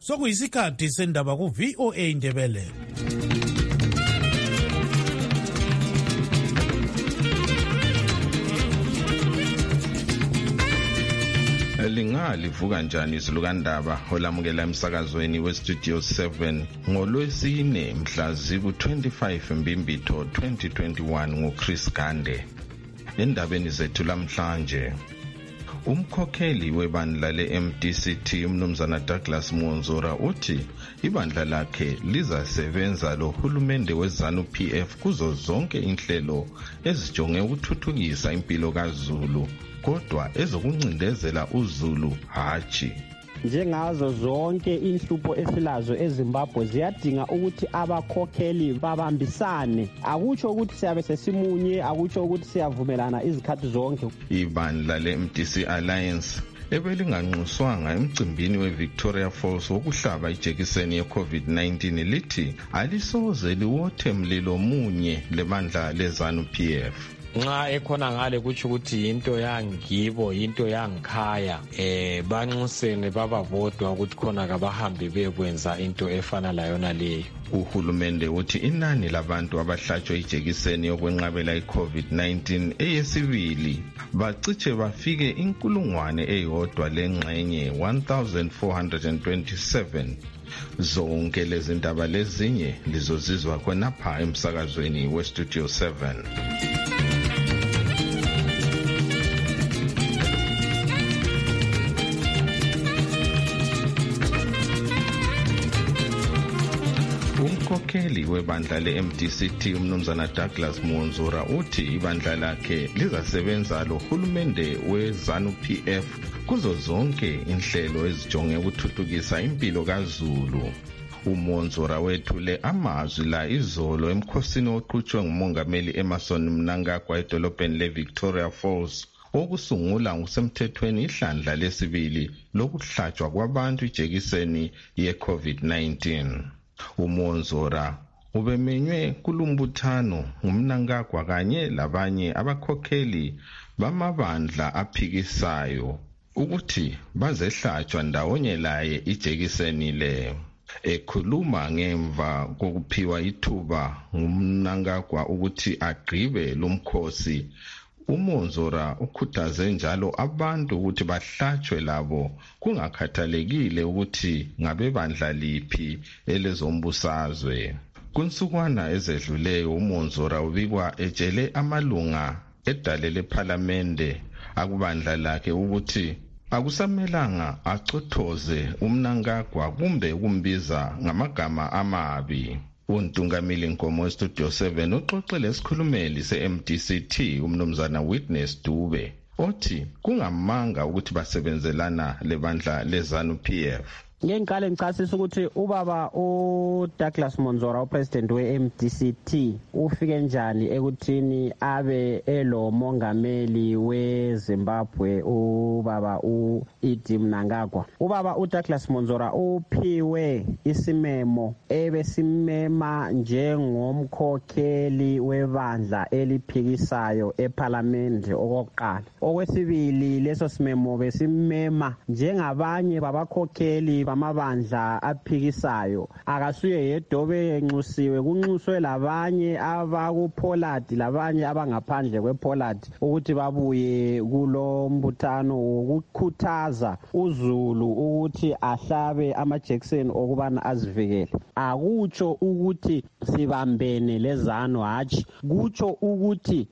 Sokuyisikhathi sendaba ku VOA Indebele. Lingalivuka njani isilukandaba olamukela emsakazweni weStudio 7 ngoLwesine mhla ziku-25 Mbimbitho 2021 nguChris Gande. Endabeni zethu lamhlanje, umkhokheli webandla le-MDCT umnumzana Douglas Monzora uthi ibandla lakhe lizasebenza lohulumende weZANU-PF kuzo zonke inhlelo ezijonge ukuthuthukisa impilo kaZulu, kodwa ezokuncindezela uZulu hatshi. Njengazo zonke inhlupho esilazo eZimbabwe ziyadinga ukuthi abakhokheli babambisane. Akutsho ukuthi siyabe sesimunye, akutsho ukuthi siyavumelana izikhathi zonke. Ibandla le-MDC Alliance ebelinganxuswanga emcimbini weVictoria Falls wokuhlaba ijekiseni ye-COVID-19 lithi alisoze liwothe mlilo munye lebandla leZANU-PF. Nxa ekhona ngale kutsho ukuthi into yangibo, into yangikhaya, banxusene bababodwa ukuthi khona kabahambe bekwenza into efana layona leyo. Uhulumende uthi inani labantu abahlatshwe ijekiseni yokwenqabela i-COVID-19 eyesibili baciche bafike 1,000 lengxenye 1,427. Zonke lezi ndaba lezinye lizozizwa khonapha emsakazweni weStudio 7. Umkhokheli webandla le-MDCT umnumzana Douglas Monzora uthi ibandla lakhe lizasebenza lohulumende weZANU-PF kuzo zonke inhlelo ezijonge ukuthuthukisa impilo kaZulu. uMonzora wethule amazwi la izolo emkhosini oqhutshwe ngumongameli Emmerson Mnangagwa edolobheni leVictoria Falls okusungula ngokusemthethweni ihlandla lesibili lokuhlatshwa kwabantu ijekiseni ye-COVID-19. uMonzora ubemenywe kulumbuthano ngumnankagwa kanye labanye abakhokheli bamabandla aphikisayo ukuthi bazehlatshwa ndawonye laye ijekiseni le. Ekhuluma ngemva kokuphiwa ithuba ngumnankagwa ukuthi agqibe lumkhosi, uMonzora ukhuthaze njalo abantu ukuthi bahlatshwe labo kungakhathalekile ukuthi ngabebandla liphi elezombusazwe. Kunsukwana ezedluleyo uMonzora ubikwa etshele amalunga edale lePhalamende akubandla lakhe ukuthi akusamelanga acothoze umnankagwa kumbe ukumbiza ngamagama amabi. Untungamili Nkomo weStudio 7 uxoxele isikhulumeli se-MDCT umnumzana Witness Dube othi kungamanga ukuthi basebenzelana lebandla leZANU-PF. Ngiqale ngichasisa ukuthi ubaba uDouglas Monzora upresident we-MDCT ufike njani ekuthini abe elo mongameli weZimbabwe ubaba uEdie Mnangagwa. Ubaba uDouglas Monzora uphiwe isimemo ebesimema njengomkhokheli webandla eliphikisayo ePhalamende okokuqala. Okwesibili leso simemo besimema njengabanye babakhokheli bamabandla aphikisayo. Akasuye yedobe enxusiwe, kunxuswe labanye abakuPoladi labanye abangaphandle kwePoladi ukuthi babuye kulo mbuthano wokukhuthaza uZulu ukuthi ahlabe amajekiseni okubana azivikele. Akutsho ukuthi sibambene leZANU hatshi, kutsho ukuthi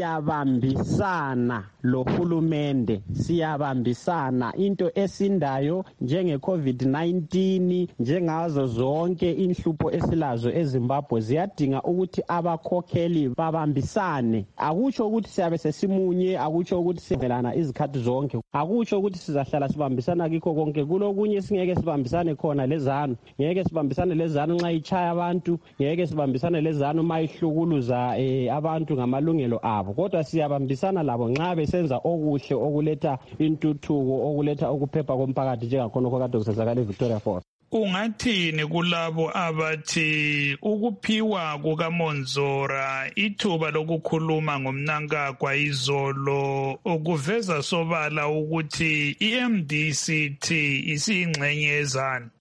siyabambisana lohulumende, siyabambisana into esindayo njenge-COVID-19, njengazo zonke inhlupho esilazo eZimbabwe ziyadinga ukuthi abakhokheli babambisane. Akutsho ukuthi siyabe sesimunye, akutsho ukuthi sivelana izikhathi zonke, akutsho ukuthi sizahlala sibambisana kikho konke. Kulokunye singeke sibambisane khona leZANU, ngeke sibambisane leZANU nxa ichaya abantu, ngeke sibambisane leZANU mayihlukuluza abantu ngamalungelo abo, kodwa siyabambisana labo nxa besenza okuhle okuletha intuthuko, okuletha ukuphepha komphakathi njengakhona kade kusenzakala eVictoria Falls. Ungathini kulabo abathi ukuphiwa kukaMonzora ithuba lokukhuluma ngomnankagwa izolo okuveza sobala ukuthi iMDCT isiyingxenye yeZANU?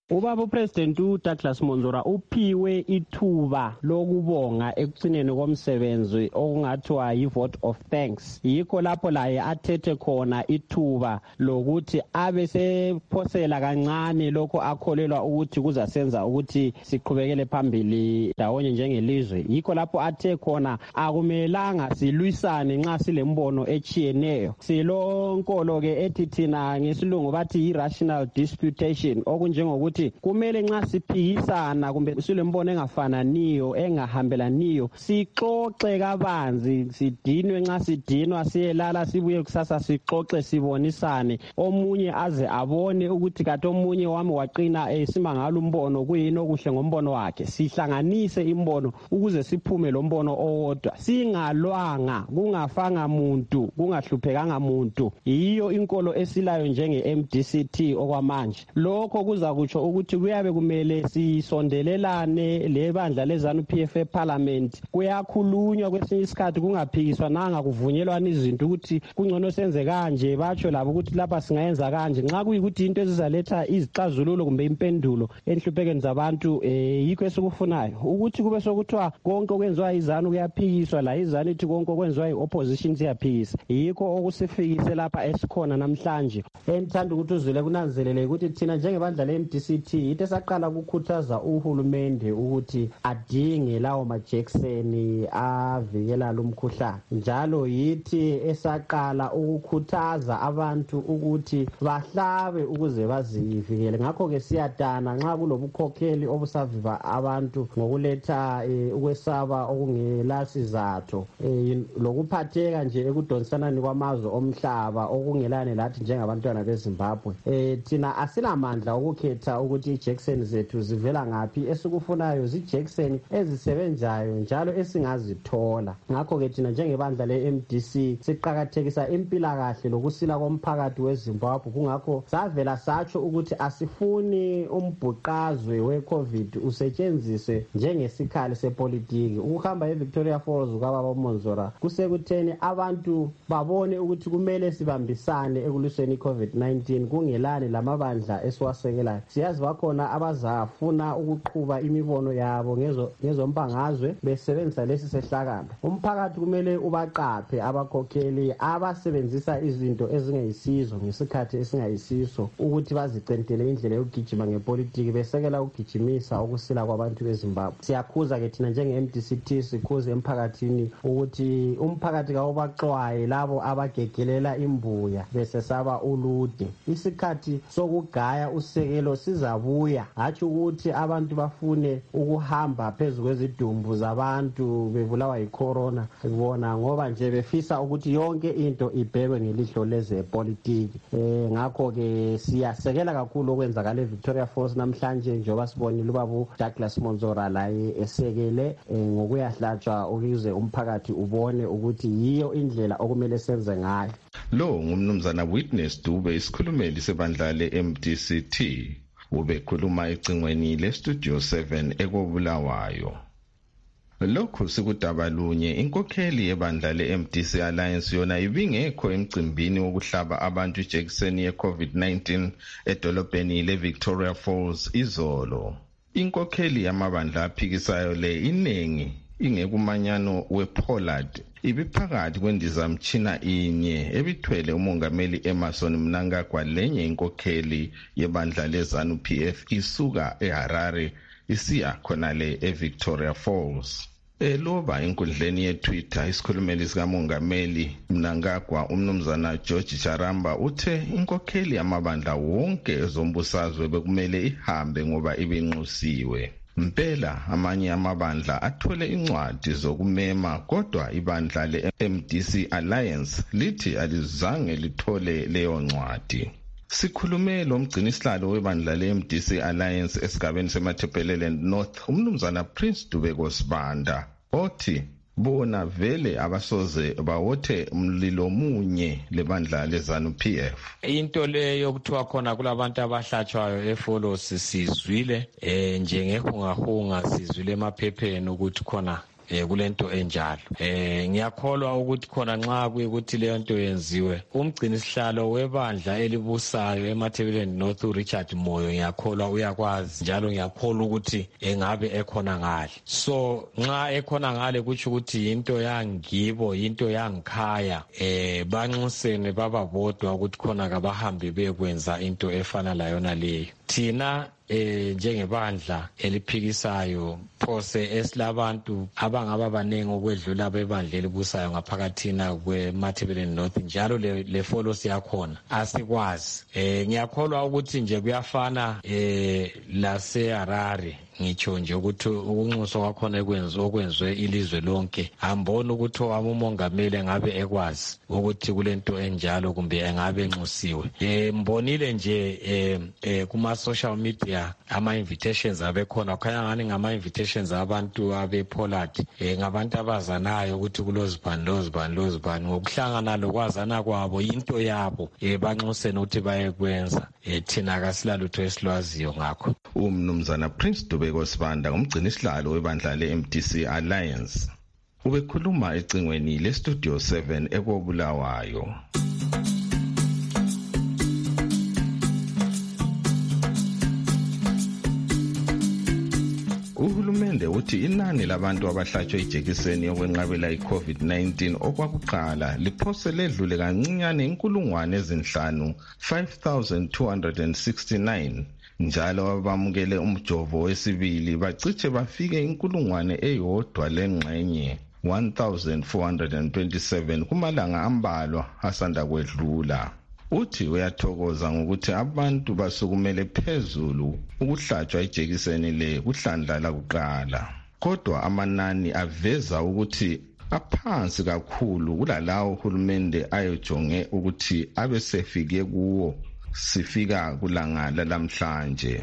Ubaba uPresident uDouglas Monzora uphiwe ithuba lokubonga ekugcineni komsebenzi okungathiwa yi-vote of thanks. Yikho lapho laye athethe khona ithuba lokuthi abe sephosela kancane lokho akholelwa ukuthi kuzasenza ukuthi siqhubekele phambili ndawonye njengelizwe. Yikho lapho athe khona akumelanga silwisane nxa silembono echiyeneyo. Silonkolo ke ethi thina ngesilungu bathi yi-rational disputation, okunjengokuthi kumele nxa siphikisana kumbe silembono engafananiyo engahambelaniyo sixoxe kabanzi, sidinwe nxa sidinwa siyelala sibuye kusasa sixoxe sibonisane, omunye aze abone ukuthi kade omunye wami waqina esimangala umbono kuyini okuhle ngombono wakhe. Sihlanganise imbono ukuze siphume lo mbono owodwa, singalwanga kungafanga muntu kungahluphekanga muntu. Yiyo inkolo esilayo njenge MDCT okwamanje. Lokho kuza kutsho ukuthi kuyabe kumele sisondelelane lebandla leZANU-PF eParliament. Kuyakhulunywa kwesinye isikhathi kungaphikiswa nanga kuvunyelwana izinto ukuthi kungcono senze kanje, batsho labo ukuthi lapha singayenza kanje. Nxa kuyikuthi into ezizaletha izixazululo kumbe impendulo enhluphekweni zabantu, yikho esikufunayo ukuthi kube sokuthiwa konke okwenziwa iZANU kuyaphikiswa, la iZANU ithi konke okwenziwa i-opposition siyaphikisa. Yikho okusifikise lapha esikhona namhlanje. Engithanda ukuthi uzwile kunanzelele ukuthi thina njengebandla le-MDCT yithe saqala ukukhuthaza uhulumende ukuthi adinge lawo majekiseni avikela lo mkhuhlane. Njalo yithi esaqala ukukhuthaza abantu ukuthi bahlabe ukuze bazivikele. Ngakho ke siyadana nxa kulobukhokheli obusaviva abantu ngokuletha ukwesaba okungela sizatho lokuphatheka nje ekudonsanani kwamazwe omhlaba okungelane lathi njengabantwana beZimbabwe. Thina asilamandla ukukhetha ukuthi ijekiseni zethu zivela ngaphi. Esikufunayo zijekiseni ezisebenzayo njalo esingazithola. Ngakho ke thina njengebandla le-MDC siqakathekisa impilakahle lokusila komphakathi weZimbabwe. Kungakho savela satsho ukuthi asifuni umbhuqazwe we-COVID usetshenziswe njengesikhali sepolitiki. Ukuhamba eVictoria Falls ukababa uMonzora kusekutheni abantu babone ukuthi kumele sibambisane ekulwiseni i-COVID-19 kungelani lamabandla esiwasekelayo. Siyazi bakhona abazafuna ukuqhuba imibono yabo ngezombangazwe besebenzisa lesi sehlakalo. Umphakathi kumele ubaqaphe abakhokheli abasebenzisa izinto ezingeyisizo ngesikhathi esingayisiso ukuthi bazicentele indlela yokugijima ngepolitiki besekela ukugijimisa ukusila kwabantu beZimbabwe. Siyakhuza ke thina njenge-MDCT sikhuze emphakathini ukuthi umphakathi kawubaxwaye labo abagegelela imbuya besesaba ulude. Isikhathi sokugaya usekelo sizabuya, hatshi ukuthi abantu bafune ukuhamba phezu kwezidumbu zabantu bebulawa yicorona bona ngoba nje befisa ukuthi yonke into ibhekwe ngelihlo lezepolitiki. Ngakho ke siyasekela kakhulu okwenzakala eVictoria Falls namhlanje njengoba sibonile ubaba Douglas Monzora laye esekele ngokuyahlatshwa ukuze umphakathi ubone ukuthi yiyo indlela okumele senze ngayo. Lo ngumnumzana Witness Dube, isikhulumeli sebandla le-MDCT, ubekhuluma ecingweni leStudio 7 ekobulawayo. Lokhu sikudaba lunye, inkokheli yebandla le-MDC Alliance yona ibingekho emcimbini wokuhlaba abantu ijekiseni ye-COVID-19 edolobheni le-Victoria Falls izolo. Inkokheli yamabandla aphikisayo le inengi ingekumanyano we-Pollard ibiphakathi kwendizamtshina inye ebithwele umongameli Emmerson Mnangagwa lenye inkokheli yebandla leZANU-PF isuka eHarare isiya khonale eVictoria Falls. Eloba enkundleni yeTwitter isikhulumeli sikamongameli Mnangagwa umnumzana George Charamba uthe inkokheli yamabandla wonke ezombusazwe bekumele ihambe ngoba ibinxusiwe. Mpela amanye amabandla athole incwadi zokumema kodwa ibandla le-MDC Alliance lithi alizange lithole leyo ncwadi. Sikhulume lo mgcinisihlalo webandla le-MDC Alliance esigabeni seMatabeleland North umnumzana Prince Dubeko Sibanda othi bona vele abasoze bawothe umlilo munye lebandla leZANU-PF. Into leyo kuthiwa khona kulabantu abahlatshwayo eFolos sizwile njengehungahunga sizwile emaphepheni ukuthi khona kulento enjalo. Ngiyakholwa ukuthi khona nxa kuyikuthi leyo nto yenziwe, umgcinisihlalo webandla elibusayo eMatabeleland North Richard Moyo ngiyakholwa uyakwazi, njalo ngiyakholwa ukuthi engabe ekhona ngale. So nxa ekhona ngale kutsho ukuthi yinto yangibo, yinto yangikhaya, banxusene bababodwa ukuthi khona kabahambe bekwenza into efana layona leyo. Thina njengebandla eliphikisayo phose esilabantu abangaba baningi ukwedlula abebandla elibusayo ngaphakathina kweMatabeleland North, njalo le follow siyakhona asikwazi. Ngiyakholwa ukuthi nje kuyafana lase-Harare, ngitsho nje ukuthi ukunxuswa kwakhona okwenzwe ilizwe lonke. Ambona ukuthi umongameli ngabe ekwazi ukuthi kulento enjalo kumbe engabe enxusiwe. Mbonile nje kuma-social media ama-invitations abekhona, kukhanya ngani ngama-invitations abantu abe-Pollard, ngabantu abazanayo ukuthi kulozibani ngokuhlangana lokwazana kwabo yinto yabo, banxusene ukuthi bayekwenza. Thina kasilalutho esilwaziyo ngakho. Umnumzana Prince Dubeko Sibanda, umgcinisihlalo webandla le-MDC Alliance, ubekhuluma ecingweni le-Studio 7 ekobulawayo. Uhulumende uthi inani labantu abahlatshwe ijekiseni yokwenqabela i-COVID-19 okwakuqala liphose ledlule kancinyane 5,269, njalo abamukele umjovo wesibili baciche bafike 1,427 kumalanga ambalwa asanda kwedlula. Uthi uyathokoza ngokuthi abantu basukumele phezulu ukuhlatshwa ijekiseni le kuhlandla lakuqala, kodwa amanani aveza ukuthi aphansi kakhulu kulalawo uhulumende ayojonge ukuthi abesefike kuwo sifika kulanga lamhlanje.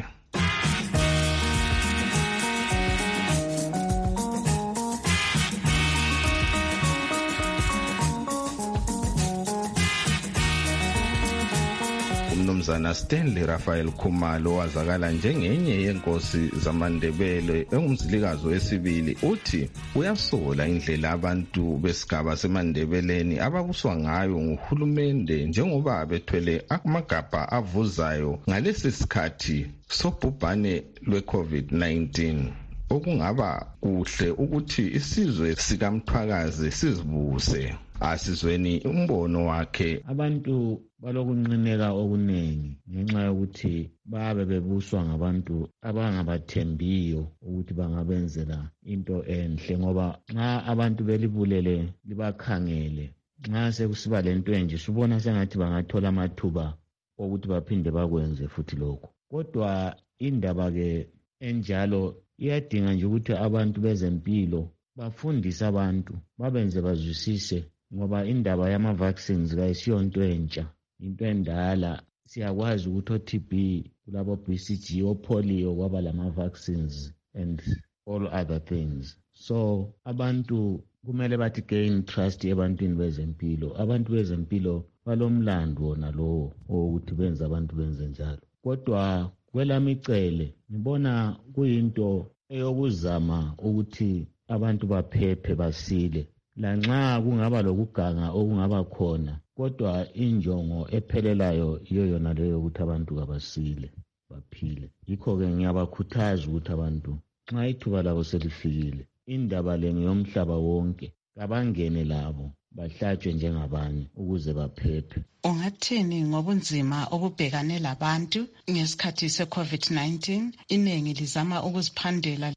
Umnumzana Stanley Raphael Khumalo, wazakala njengenye yenkosi zamaNdebele engumzilikazi wesibili, uthi uyasola indlela abantu besigaba seMandebeleni ababuswa ngayo nguhulumende njengoba bethwele amagabha avuzayo ngalesi sikhathi sobhubhane lwe-COVID-19. Okungaba kuhle ukuthi isizwe sikaMthwakazi sizibuse. Asizweni umbono wakhe. Abantu balokunqineka okunengi ngenxa yokuthi babe bebuswa ngabantu abangabathembiyo ukuthi bangabenzela into enhle, ngoba nxa abantu belibulele libakhangele, nxa sekusiba lento enje subona sengathi bangathola amathuba okuthi baphinde bakwenze futhi lokho. Kodwa indaba ke enjalo iyadinga nje ukuthi abantu bezempilo bafundise abantu babenze bazwisise, ngoba indaba yama-vaccines kayisiyo nto entsha, into endala. Siyakwazi ukuthi o-TB, kulabo BCG, o-polio kwaba lama-vaccines and all other things. So abantu kumele bathi gain trust ebantwini bezempilo. Abantu bezempilo balomlando wona lowo ukuthi benze abantu benze njalo. Kodwa kwelami icele ngibona kuyinto eyokuzama ukuthi abantu baphephe basile, lanxa kungaba lokuganga okungaba khona, kodwa injongo ephelelayo iyo yona leyo ukuthi abantu kabasile baphile. Yikho-ke ngiyabakhuthaza ukuthi abantu nxa ithuba labo selifikile, indaba le ngeyomhlaba wonke, kabangene labo bahlatshwe njengabanye ukuze baphephe. Ungathini ngobunzima obubhekane labantu ngesikhathi se-COVID-19? Iningi lizama ukuziphandela.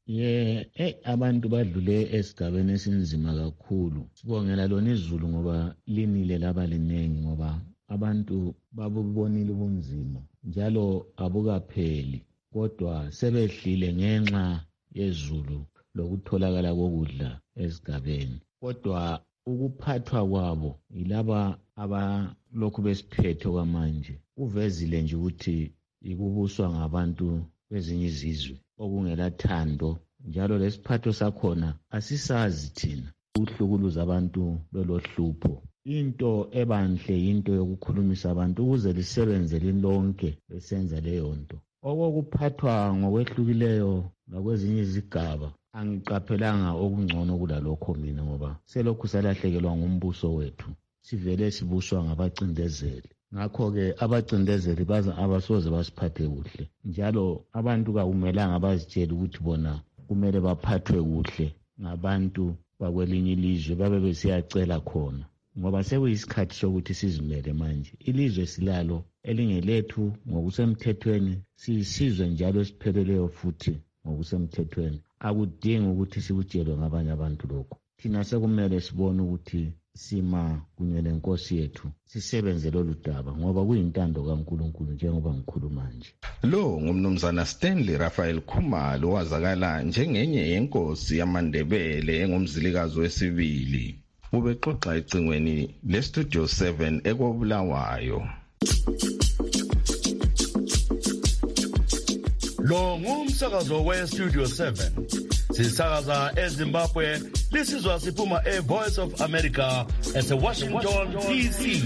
Abantu badlule esigabeni esinzima kakhulu. Sibongela lona izulu ngoba linile laba linengi, ngoba abantu babubonile ubunzima njalo abukapheli, kodwa sebehlile ngenxa yezulu lokutholakala kokudla esigabeni. Kodwa ukuphathwa kwabo yilaba abalokhu besiphethe kwamanje kuvezile nje ukuthi ikubuswa ngabantu bezinye izizwe okungelathando, njalo lesiphatho sakhona asisazi thina ukuhlukuluza abantu belohlupho. Into ebanhle yinto yokukhulumisa abantu ukuze lisebenze lilonke besenza leyo nto. Okokuphathwa ngokwehlukileyo nakwezinye izigaba angiqaphelanga okungcono kulalokho mina ngoba selokhu salahlekelwa ngumbuso wethu sivele sibuswa ngabacindezeli. Ngakho-ke abacindezeli abasoze basiphathe kuhle njalo abantu kakumelanga bazitshele ukuthi bona kumele baphathwe kuhle ngabantu bakwelinye ilizwe babe besiyacela khona ngoba sekuyisikhathi sokuthi sizimele manje. Ilizwe silalo elingelethu ngokusemthethweni, siyisizwe njalo esipheleleyo futhi ngokusemthethweni. Akudingi ukuthi sikutshelwe ngabanye abantu lokho. Thina sekumele sibone ukuthi sima kunye lenkosi yethu sisebenze lolu daba ngoba kuyintando kaNkulunkulu njengoba ngikhuluma nje. Lo ngumnumzana Stanley Raphael Khumalo owazakala njengenye yenkosi yamaNdebele engumzilikazi wesibili. Ubexoxa ecingweni leStudio 7 eKobulawayo. Lo ngumsakazo weStudio 7. Sisakaza eZimbabwe, lisizwa siphuma eVoice of America eseWashington DC.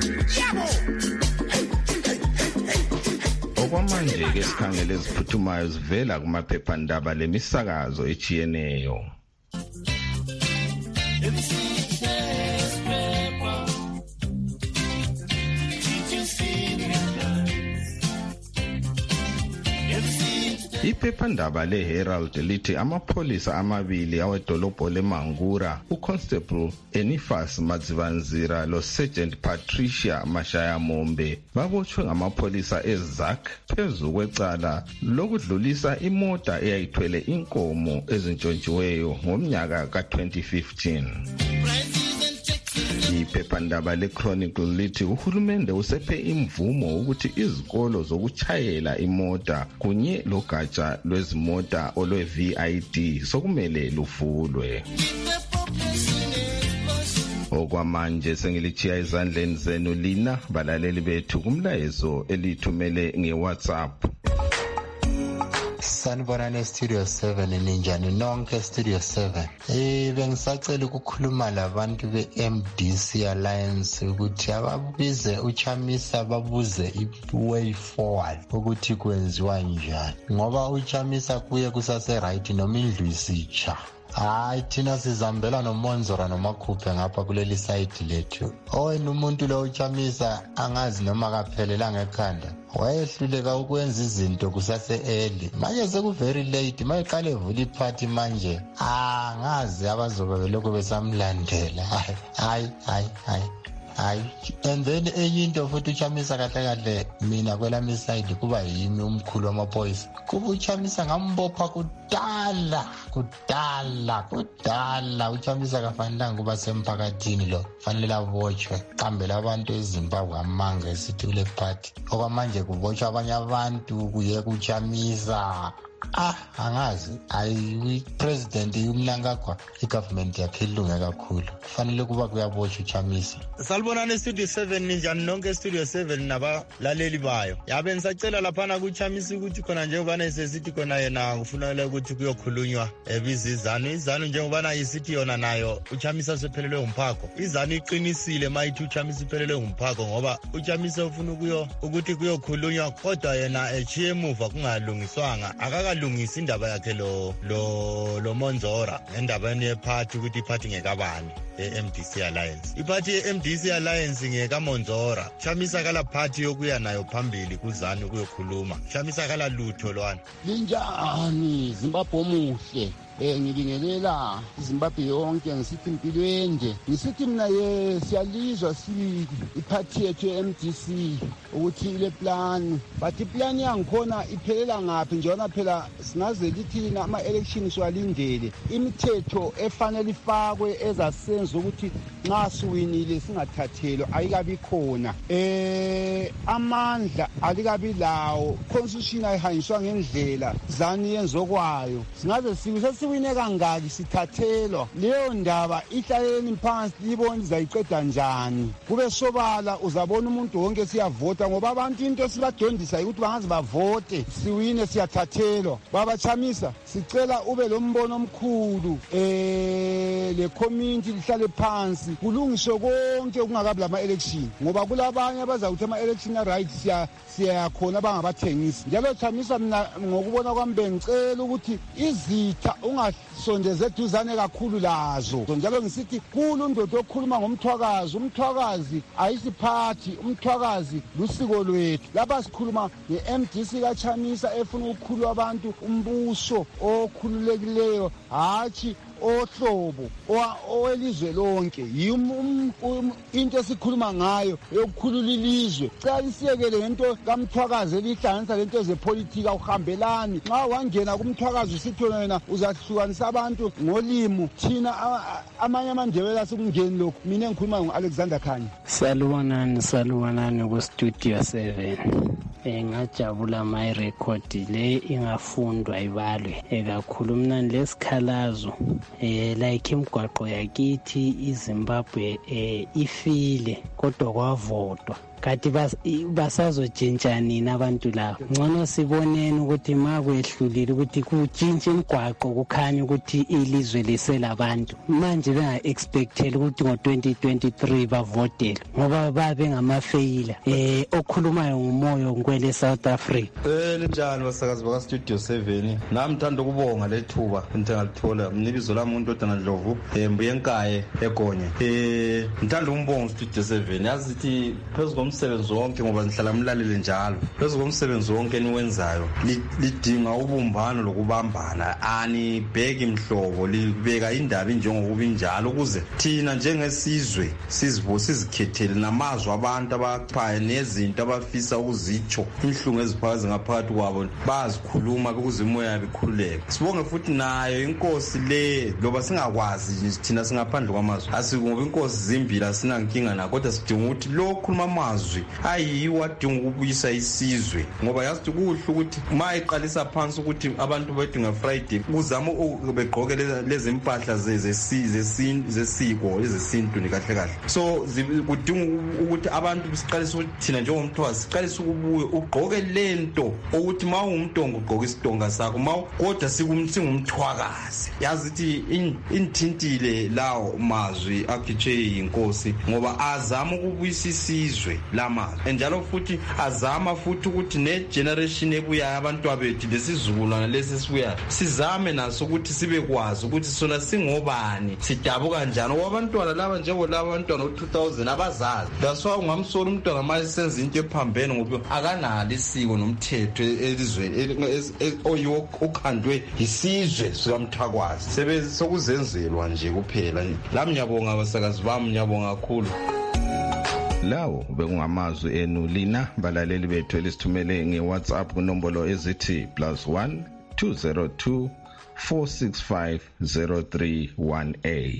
Okwamanje ke sikhangele eziphuthumayo zivela kumaphephandaba lemisakazo echiyeneyo. Iphephandaba leHerald lithi amapholisa amabili awedolobho leMangura, uConstable Enifas Madzivanzira loSergeant Patricia Mashaya Mombe babotshwe ngamapholisa eZak phezu kwecala lokudlulisa imota eyayithwele inkomo ezintshontshiweyo ngomnyaka ka-2015. Iphephandaba leChronicle lithi uhulumende usephe imvumo ukuthi izikolo zokuchayela imota kunye logatsha lwezimota olwe-VID sokumele luvulwe. Okwamanje sengilichiya ezandleni zenu lina balaleli bethu kumlayezo elithumele ngeWhatsApp. Sanibonani Studio 7 ninjani nonke Studio 7. Bengisacela ukukhuluma labantu beMDC Alliance ukuthi ababize uChamisa babuze i-way forward ukuthi kwenziwa njani ngoba uChamisa kuye kusase right noma indlu isitsha. Hayi thina sizambela noMonzora noMakhuphe ngapha kuleli side lethu. Oyena umuntu lo uChamisa angazi noma kaphelela ngekhanda. Wayehluleka ukwenza izinto kusase early. Manje seku very late. Mayiqale evula iparty manje. Ngazi abazobe belokho besamlandela. Hayi. And then enye into futhi uChamisa kahle mina kwelami side kuba yimi umkhulu wamaphoyisa. Kuba uChamisa ngambopha kudala uChamisa kafanelanga kuba semphakathini lo. Fanele abotshwe qambela abantu eZimbabwe amanga esithi kule party. Okwamanje kubotshwa abanye abantu kuye kuChamisa. Angazi president uMnangagwa igovernment yakhe ilunge kakhulu fanele kuba kuyaboshwa uChamisa. Salibonani Studio 7 ninjani nonke Studio 7 nabalaleli bayo. Yabe ngisacela laphana kuChamisa ukuthi khona njengoba nesesithi khona yena kufanele ukuthi kuyokhulunywa izanu njengoba isithi yona nayo uChamisa sephelelwe umphako. Izanu iqinisile mayithi uChamisa iphelelwe umphako ngoba uChamisa ufuna ukuthi kuyokhulunywa kodwa yena echiye emuva kungalungiswanga akalungisa indaba yakhe lo Monzora endabeni yeparty ukuthi iparty ngekabani eMDC Alliance. Iparty yeMDC Alliance ngekaMonzora. Chamisa kala party yokuya nayo phambili kuzanu kuyokhuluma. Chamisa kala lutho lwana. Linjani Zimbabwe omuhle. Ngibingelela iZimbabwe yonke ngisithi impilwende. Ngisithi mina siyalizwa iparty yethu eMDC ukuthi ile plan but iplan yangikhona iphelela ngapi njona phela singaze lithi ama elections swalindele imithetho efanele ifakwe ezasenza ukuthi nxa siwinile singathathelwa ayikabi khona amandla alikabi lawo constitution ayihanjiswa ngendlela zani yenzokwayo singaze siwine kangaki sithathelwa leyo ndaba ihlaleni phansi libona izayiqeda njani kube sobala uzabona umuntu wonke siyavota ngoba abantu into sibadondisa ukuthi bangaze bavote siwine siyathathelwa baba Chamisa sicela ube lo mbono omkhulu le community lihlale phansi kulungiswe konke kungakabi lama-election ngoba kulabanye abazawuthi ama-election a-right siyakhona bangabathengisi njalo Chamisa mina ngokubona kwami bengicela ukuthi izitha ungasondeze eduzane kakhulu lazo njalo ngisithi kulu ndoda okhuluma ngomthwakazi umthwakazi ayisiphathi umthwakazi lusiko lwethu lapha sikhuluma nge-MDC kaChamisa efuna ukukhulula abantu umbuso okhululekileyo hatshi ohlobo owelizwe lonke into esikhuluma ngayo yokukhulula ilizwe cela isiyekele ngento kamthwakazi elihlanganisa lento zepolitika uhambelani nxa wangena kumthwakazi usithi wena uzahlukanisa abantu ngolimo thina amanye amandebela asikungeni lokhu mina engikhuluma ngo-Alexander Khanya. Salubonani ku-Studio 7 ngajabula my record le ingafundwa ibalwe kakhulu mina lesikhalazo like imigwaqo yakithi iZimbabwe ifile kodwa kwavotwa kati basazotshintsha nini abantu labo ngcono siboneni ukuthi makwehlulile ukuthi kutshintshe imigwaqo kukhanya ukuthi ilizwe liselabantu manje benga-expecteli ukuthi ngo-2023 bavotele ngoba babe ngamafeyila okhulumayo ngumoyo nkwele South Africa. Linjani basakazi baka-Studio 7 nami ngithanda ukubonga lethuba ngithalithola mnibizo lami uNtodana Ndlovu Mbuyenkaye eGonye ngithanda umbongo Studio 7 yazi ukuthi phezu umsebenzi wonke ngoba nihlala mlalele njalo phezu komsebenzi wonke niwenzayo lidinga ubumbano lokubambana anibheki imhlobo libeka indaba njengokuba injalo ukuze thina njengesizwe sizikhethele namazwi abantu abaqhaye nezinto abafisa ukuzitsho inhlungu eziphakathi ngaphakathi kwabo bazikhuluma ukuze imoya yabo ikhululeke. Sibonge futhi nayo inkosi le loba singakwazi thina singaphandle kwamazwi asikungoba inkosi zimbili sinankinga na kodwa sidinga ukuthi lo khuluma amazwi ayiwo adinga ukubuyisa isizwe ngoba yazi kuhle ukuthi uma iqalisa phansi ukuthi abantu bethu ngeFriday kuzama begqoke lezi impahla zesiko ezesintu kahle kahle so kudinga ukuthi abantu siqalisa ukuthi thina njengomthwazi siqalisa ukubuye ugqoke lento ukuthi ma ungumntonga ugqoke isitonga sakho ma kodwa singumthwakazi yazi ukuthi inthintile lawo mazwi akhitshwe inkosi ngoba azama ukubuyisa isizwe lamazwi njalo futhi azama futhi ukuthi ne-generation ebuyayo abantwana bethu lesizukulwana lesi sibuyayo sizame naso ukuthi sibekwazi ukuthi sona singobani sidabuka njani ngoba abantwana laba njengoba abantwana u-2000 abazazi daswa ungamsola umntwana manje senza into ephambene ngoba akanalo isiko nomthetho elizweni oyiwo ukhandwe isizwe sikamthakwazi sokuzenzelwa nje kuphela lami ngiyabonga abasakazi bami ngiyabonga kakhulu. Lawo bekungamazwi enu lina balaleli bethu elisithumele ngeWhatsApp kunombolo ezithi +1 202 465 0318.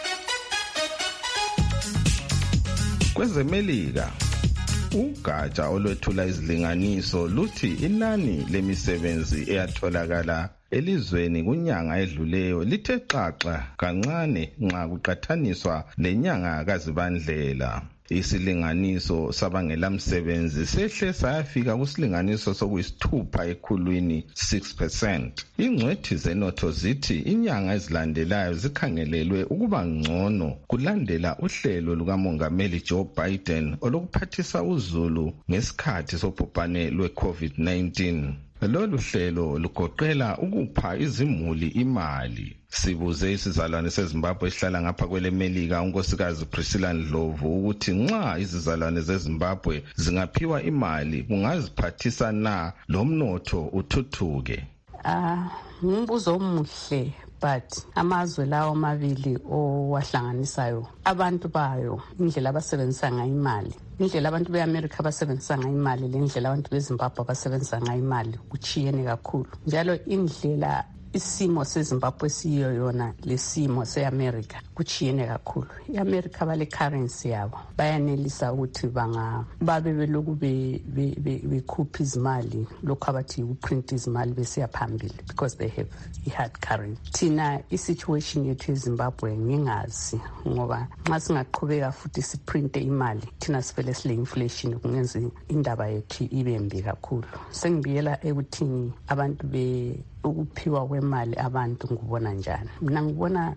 Kwezemelika ugatsha olwethula izilinganiso luthi inani lemisebenzi eyatholakala elizweni kunyanga edluleyo lithe xaxa kancane nxa kuqathaniswa lenyanga kaZibandlela. Isilinganiso sabangela msebenzi sehle sayafika kusilinganiso sokuyisithupha ekhulwini 6%. Ingcwethi zenotho zithi inyanga ezilandelayo zikhangelelwe ukuba ngcono kulandela uhlelo lukamongameli Joe Biden olokuphathisa uzulu ngesikhathi sobhubhane lwe-COVID-19. Lolu hlelo lugoqela ukupha izimuli imali. Sibuze isizalwane seZimbabwe esihlala ngapha kwelemelika unkosikazi Priscilla Ndlovu ukuthi nxa izizalwane zeZimbabwe zingaphiwa imali kungaziphathisa na lomnotho uthuthuke. Ngumbuzo omuhle but amazwe lawo amabili owahlanganisayo abantu bayo indlela abasebenzisa ngayo imali indlela abantu beAmerica basebenzisa ngayo imali lendlela abantu beZimbabwe basebenzisa ngayo imali kuchiyene kakhulu njalo indlela isimo seZimbabwe siyo yona lesimo seAmerica kuchiyene kakhulu. iAmerica bale currency yabo bayanelisa ukuthi babe beloku bekhupha izimali lokho abathi uprint izimali besiya phambili because they have hard currency. Thina isituation yethu eZimbabwe ngingazi ngoba nxa singaqhubeka futhi siprinte imali thina sivele sile inflation kungenza indaba yethu ibembi kakhulu. Sengibiyela ekuthini abantu ukuphiwa kwemali abantu ngubona njani? Mina ngibona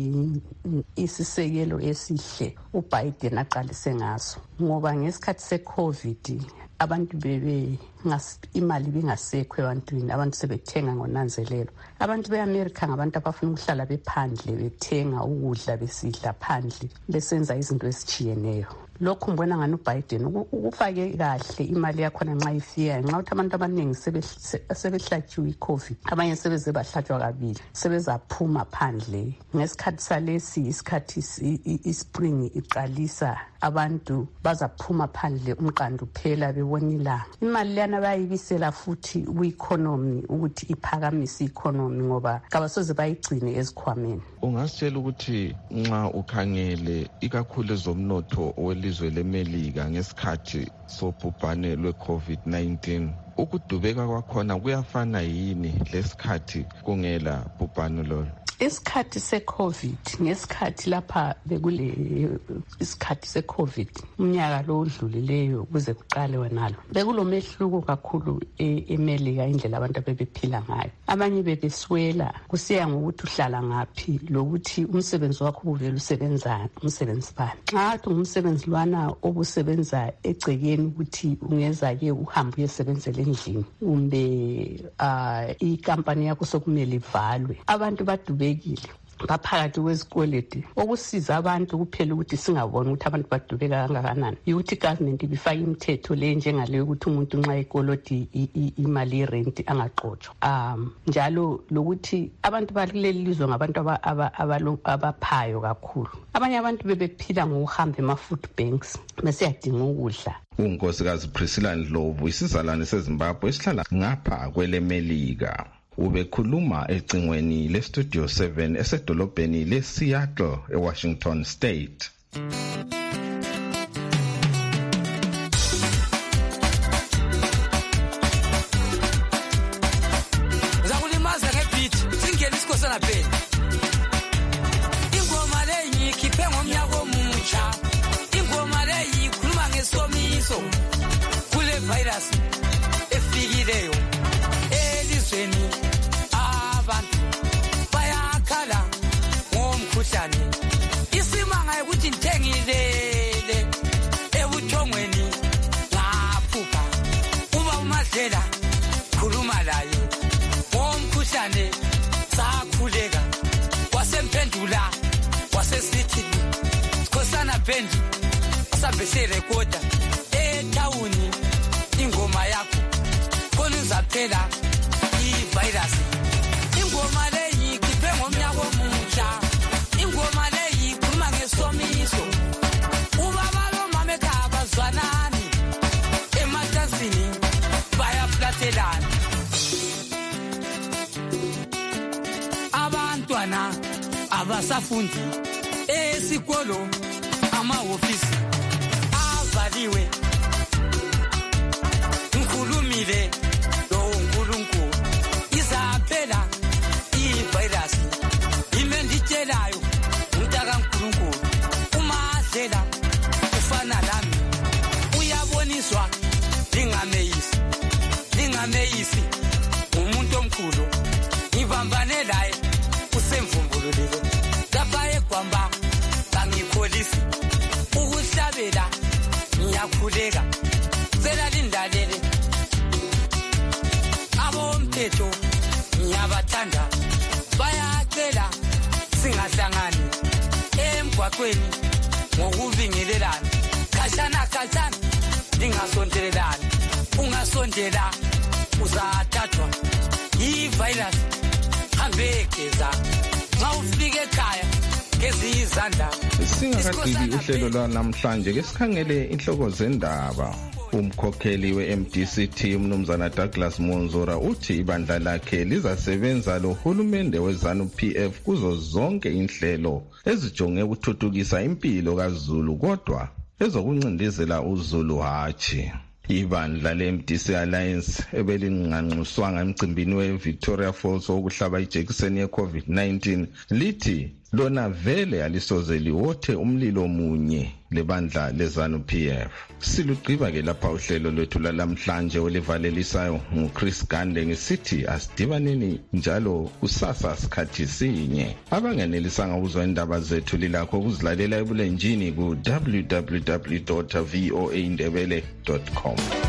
isisekelo esihle uBiden aqalise ngaso, ngoba ngesikhathi seCovid abantu imali bingasekho ebantwini, abantu sebethenga ngonanzelelo. Abantu beAmerica ngabantu abafuna ukuhlala bephandle, bethenga ukudla, besidla phandle, besenza izinto ezitshiyeneyo. Lokho ngibona ngani uBiden ukufake kahle imali yakhona nxa ifika, nxa uthi abantu abaningi sebehlatshiwe iCovid, abanye sebeze bahlatshwa kabili, sebezaphuma phandle. Ngesikhathi salesi isikhathi ispring iqalisa, abantu bazaphuma phandle, umqando phela bebona ilanga. Imali lana bayibisela futhi ku-economy ukuthi iphakamise i-economy, ngoba kabasoze bayigcine ezikhwameni. Ungasitshela ukuthi nxa ukhangele ikakhulu ezomnotho welizwe leMelika ngesikhathi sobhubhane lwe-COVID-19, ukudubeka kwakhona kuyafana yini lesikhathi kungela bhubhane lolo? Isikhathi seCovid, ngesikhathi lapha bekule isikhathi seCovid, umnyaka lo odlulileyo kuze kuqale wenalo, bekulomehluko kakhulu eMelika indlela abantu abebephila ngayo. Abanye bebeswela kusiya ngokuthi uhlala ngaphi, lokuthi umsebenzi wakho uvela usebenzana, umsebenzi bani. Nxa ngumsebenzi lwana obusebenza egcekeni ukuthi ungeza-ke uhambe uyesebenzela endlini, kumbe ikampani yakho sokumele ivalwe, abantu badubekile baphakathi kwezikweleti. Okusiza abantu kuphela ukuthi singaboni ukuthi abantu badubeka kangakanani, ukuthi government ibifaka imithetho le njengale ukuthi umuntu nxa ekoloti imali yerent angaqotshwa. Njalo lokuthi abantu baleli lizwe ngabantu abaphayo kakhulu. Abanye abantu bebephila ngokuhamba ema-food banks besiyadinga ukudla. uNkosikazi Priscilla Ndlovu, isizalwane seZimbabwe esihlala ngapha kweleMelika, ubekhuluma ecingweni leStudio 7 esedolobheni leSeattle eWashington State. Zakulimaza ngebeat singena isikhosana phela. Ingoma le ngikhiphe ngomnyaka omutsha. Ingoma le ikhuluma ngesomiso kule virus efikileyo elizweni. Abantu bayakhala ngomkhuhlane, isimanga ukuthi ngithengilele ebuthongweni ngaphupha. Uba uMadlela khuluma laye ngomkhuhlane, sakhuleka wasemphendula wasesithi sikhosana bhendi asambe serekoda etawuni ingoma yakho khona izaphela ivirus. Ingoma leyi ikhiphe ngomnyaka omutsha, ingoma leyi ikhuluma ngesomiso. Ubaba lomama ekhaya bazwanani, ematasini bayaflatelana. Abantwana abasafundi esikolo, amahofisi avaliwe. Ngikhulumile loNkulunkulu izaphela ivirus, imenditshelayo umntaka kaNkulunkulu. uMadlela ufana lami, uyaboniswa lingameyisi umuntu omkhulu. Ngibambane laye usemvumbululile, lapha eGwamba kangikholisi ukuhlabela, ngiyakhuleka cela lindalele. Abomthetho ngiyabathanda, bayacela singahlangani emgwaqweni ngokubingelelana, khatshana lingasondelelani. Ungasondela uzathathwa ivirus. Hambe geza nxa ufike ekhaya gezi izandla. Singakaqili uhlelo lwanamhlanje ke sikhangele inhloko zendaba. Umkhokheli we-MDCT umnumzana Douglas Monzora uthi ibandla lakhe lizasebenza lohulumende weZANU-PF kuzo zonke inhlelo ezijonge ukuthuthukisa impilo kaZulu, kodwa ezokuncindezela uZulu hatshi. Ibandla le-MDC Alliance ebelinganxuswanga emcimbini we-Victoria Falls wokuhlaba ijekiseni ye-COVID-19 lithi lona vele alisoze liwothe umlilo munye lebandla leZANU-PF. Silugqiba ke lapha uhlelo lwethu lalamhlanje olivalelisayo nguChris Gande ngisithi asidibaneni njalo kusasa sikhathi sinye. Abangenelisanga ukuzwa indaba zethu lilakho ukuzilalela ebulenjini ku www.voaindebele.com.